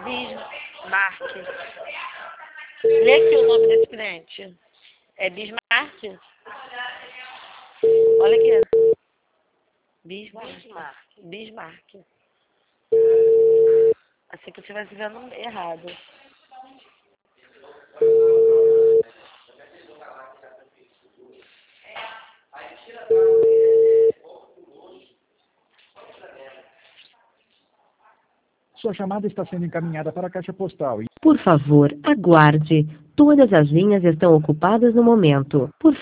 Bismarck. Lê aqui o nome desse cliente. É Bismarck? Olha aqui. Bismarck. Assim que eu estivesse vendo errado. Sua chamada está sendo encaminhada para a caixa postal. Por favor, aguarde. Todas as linhas estão ocupadas no momento. Por